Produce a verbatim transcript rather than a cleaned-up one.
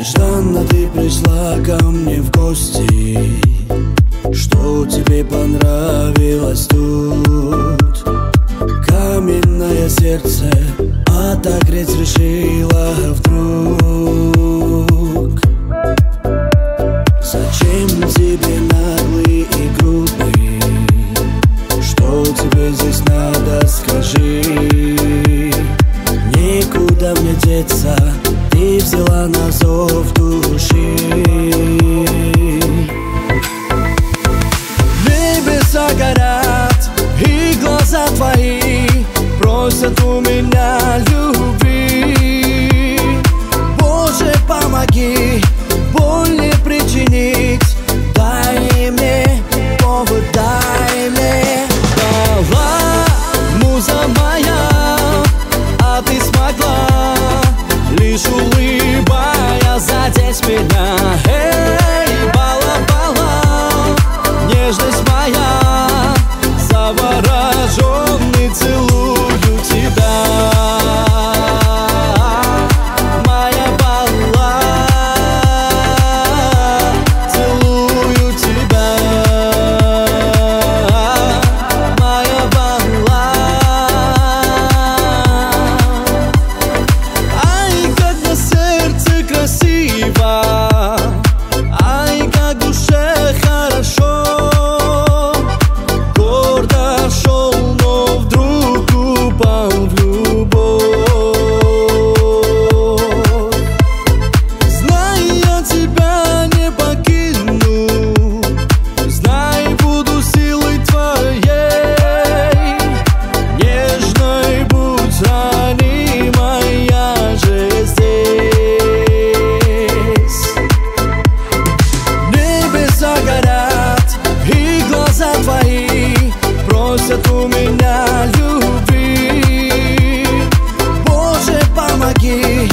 Нежданно ты пришла ко мне в гости. Что тебе понравилось тут? Каменное сердце отогреть решила вдруг. Зачем тебе наглый и грубый? Что тебе здесь надо, скажи. Никуда мне деться, ты взяла на зов души. Небеса горят, и глаза твои просят у меня любви. Боже, помоги, боль не причинить. Дай мне повод, дай мне. Дала муза моя, а ты смогла, лишь улыбаясь, задеть меня. Эй, бала-бала, нежность моя, завороженный целую тебя. Моя бала, целую тебя. Моя бала. Ай, как на сердце красиво, ай, как душе хорошо. Гордо шел, но вдруг упал в любовь. Знай, я тебя не покину, знай, буду силой твоей. Нежной будь, ранимой, я же здесь. Небеса горят, и глаза твои просят у меня любви. Боже, помоги,